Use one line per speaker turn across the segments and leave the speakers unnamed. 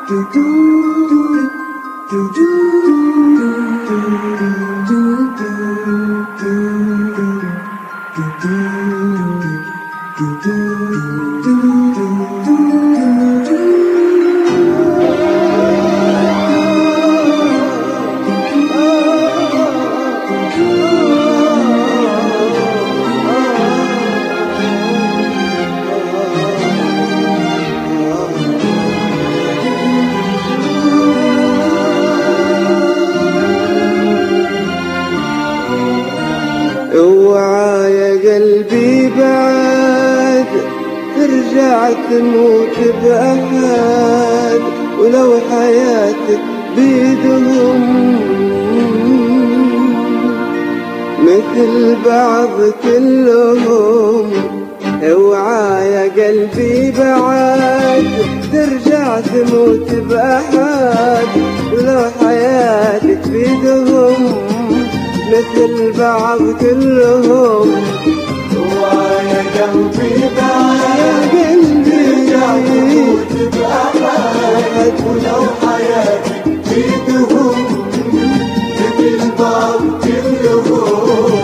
اوعى يا قلبي بعد ترجع تموت بأحد، ولو حياتك بيدهم مثل بعض كلهم. اوعى يا قلبي بعد ترجع تموت بأحد، ولو حياتك بيدهم مثل بعض كلهم.
اوعى يا قلبي بعد ترجع تموت بأحد، ولو حياتك بيدهم مثل بعض كلهم.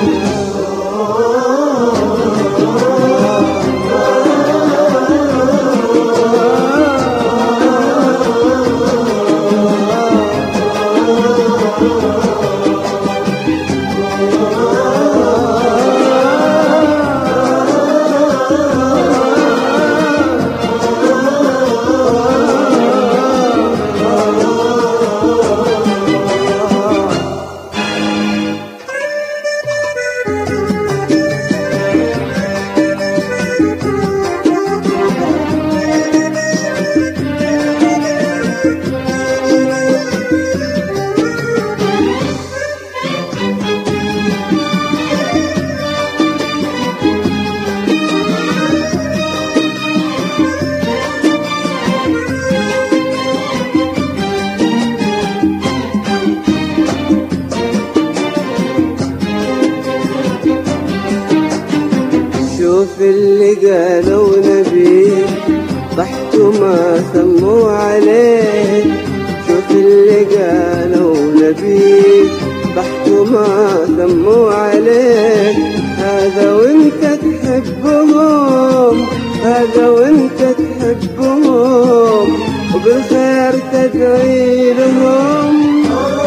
شوف اللي قالوا نبيه ضحكوا ما سموا عليه. شوف اللي قالوا نبيه ضحكوا ما سموا عليه. هذا وانت تحبهم، هذا وانت تحبهم، وبالخير تدعي لهم،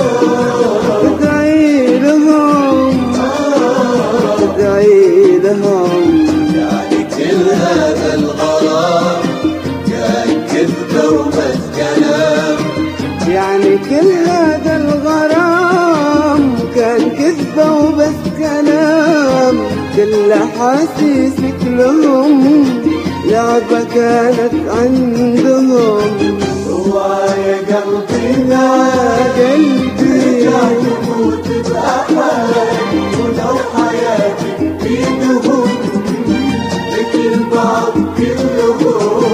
تدعي لهم، تدعي لهم.
يعني كل هذا الغرام كان كذبة وبس كلام،
يعني كل هذا الغرام كان كذبة وبس كلام. كل أحاسيسك لهم لعبة كانت عندهم.
اوعى يا قلبي
يا قلبي
ترجع تموت بأحد، ولو حياتك بيدهم مثل بعض كلهم.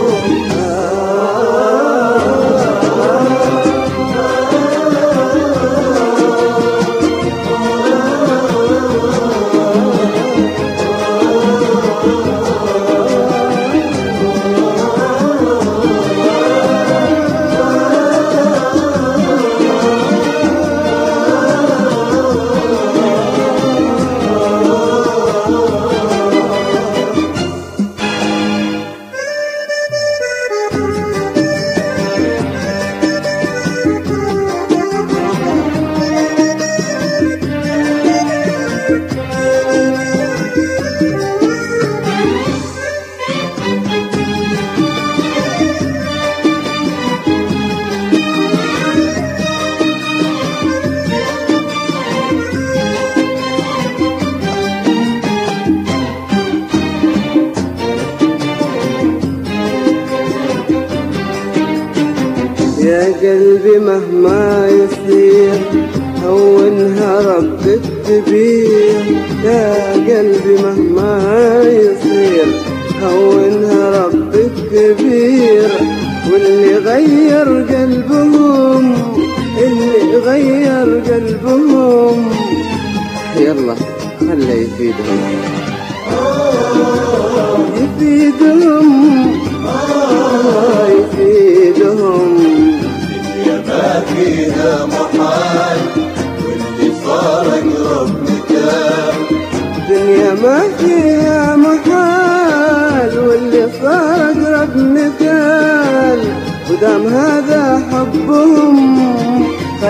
يا قلبي مهما يصير هونها ربك كبير. يا قلبي مهما يصير هونها ربك كبير. واللي غير قلبهم، اللي غير قلبهم يلا خليه يفيدهم، يفيدهم، يفيدهم. الدنيا ما فيها محال، واللي صار أقرب مثال، ودام هذا حبهم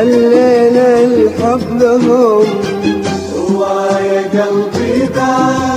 خلينا الحب لهم.
اوعى يا قلبي بعد